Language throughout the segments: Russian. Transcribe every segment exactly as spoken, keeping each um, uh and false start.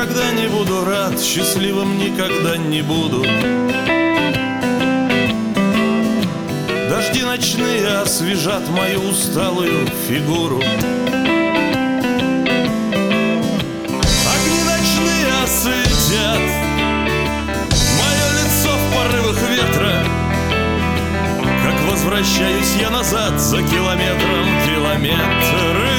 никогда не буду рад, счастливым никогда не буду. Дожди ночные освежат мою усталую фигуру. Огни ночные осветят мое лицо в порывах ветра, как возвращаюсь я назад за километром километры.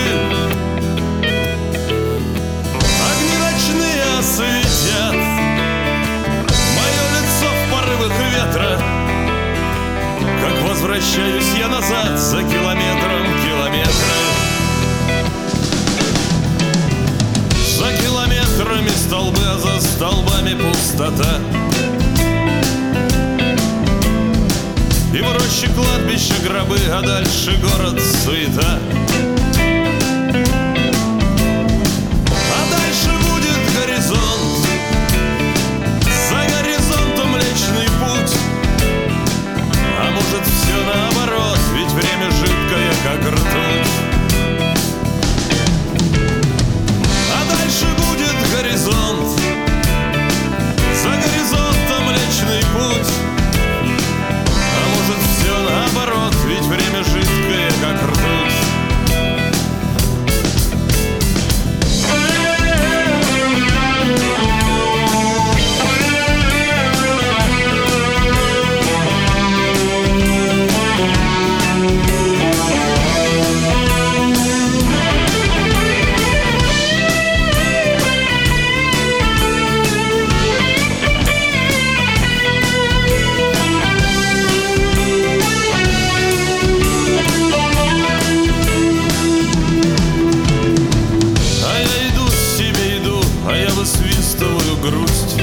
Огни ночные осветят мое лицо в порывах ветра, как возвращаюсь я назад за километром километры. За километрами столбы, а за столбами пустота. И в роще кладбища гробы, а дальше город суета. А дальше будет горизонт, за горизонтом Млечный Путь. А может все наоборот, ведь время жидкое, как ртуть. А дальше будет горизонт, за горизонтом Млечный Путь. А может все наоборот, ведь время жидкое, как ртуть. Высвистываю грусть.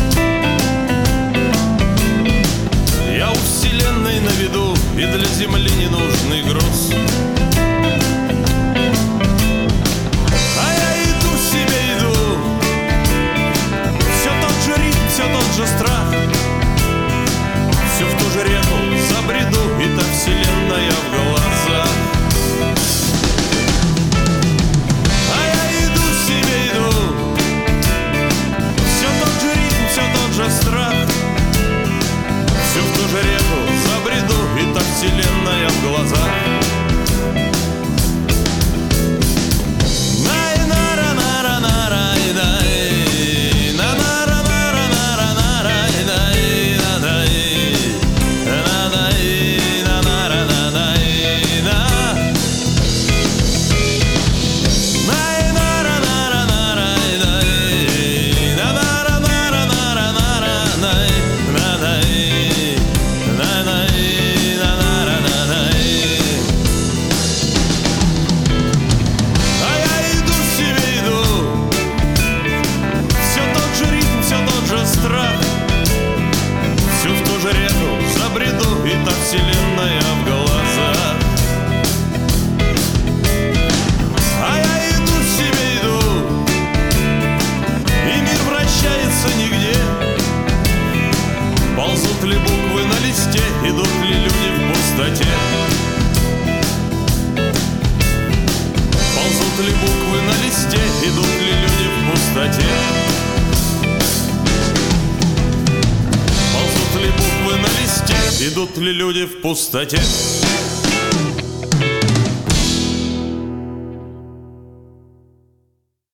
Я у вселенной на виду, и для земли ненужный груз. А я иду себе, иду, все тот же ритм, все тот же страх. Все в ту же реку забреду, и та вселенная в глазах. А я иду себе, иду, все тот же страх. Всю в ту же реку забреду, и та вселенная в глазах. Вселенная в глазах. А я иду себе, иду, и мир вращается нигде. Ползут ли буквы на листе, идут ли люди в пустоте? Ползут ли буквы на листе, идут ли люди в пустоте? Ползут ли буквы на листе, идут ли люди в пустоте?